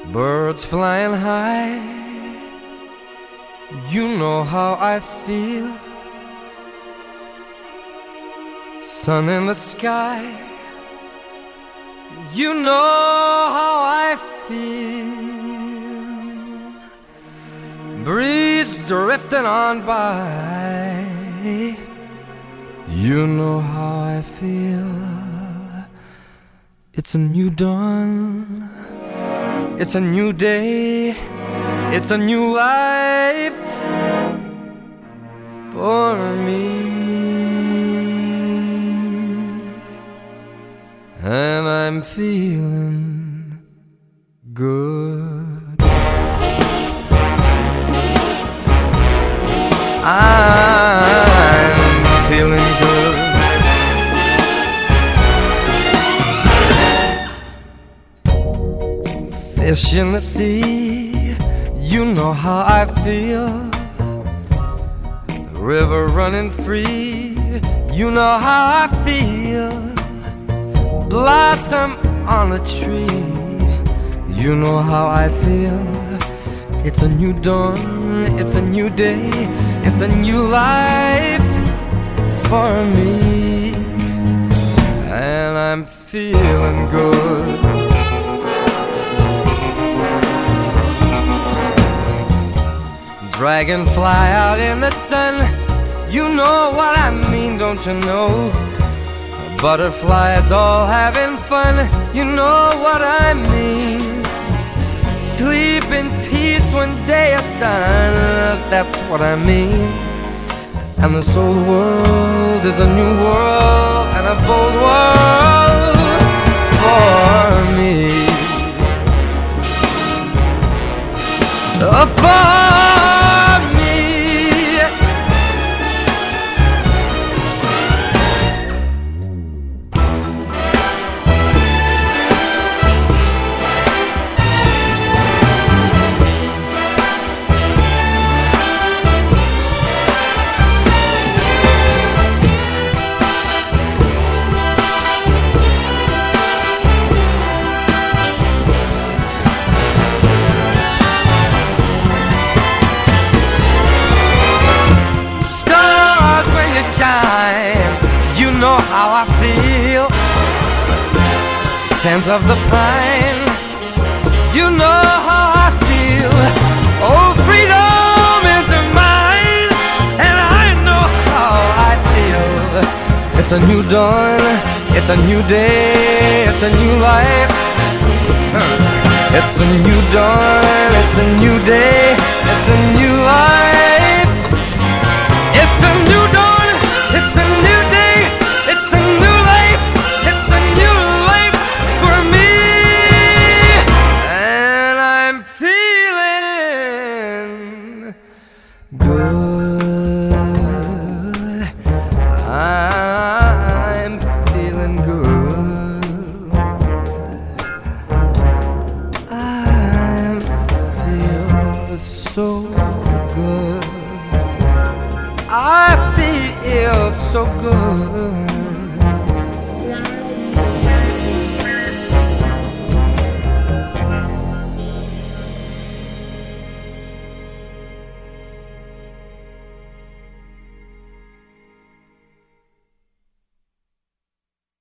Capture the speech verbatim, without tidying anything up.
birds flying high. You know how I feel. Sun in the sky. You know how I feel. Breeze drifting on by. You know how I feel. It's a new dawn. It's a new day. It's a new life for me. And I'm feeling good. I'm feeling good. Fish in the sea, you know how I feel. The river running free, you know how I feel. Blossom on a tree, you know how I feel. It's a new dawn, it's a new day, it's a new life for me. And I'm feeling good. Dragonfly out in the sun, you know what I mean, don't you know? Butterflies all having fun, you know what I mean. Sleep in peace when day is done, that's what I mean. And this old world is a new world and a bold world for me. Uh, for you know how I feel. Scent of the pine, you know how I feel. Oh, freedom is mine, and I know how I feel. It's a new dawn, it's a new day, it's a new life. It's a new dawn, it's a new day, it's a new life. It's a new dawn, it's a new day, it's a new life, it's a new life for me. And I'm feeling good. I'm feeling good. I feel so good. I feel so good.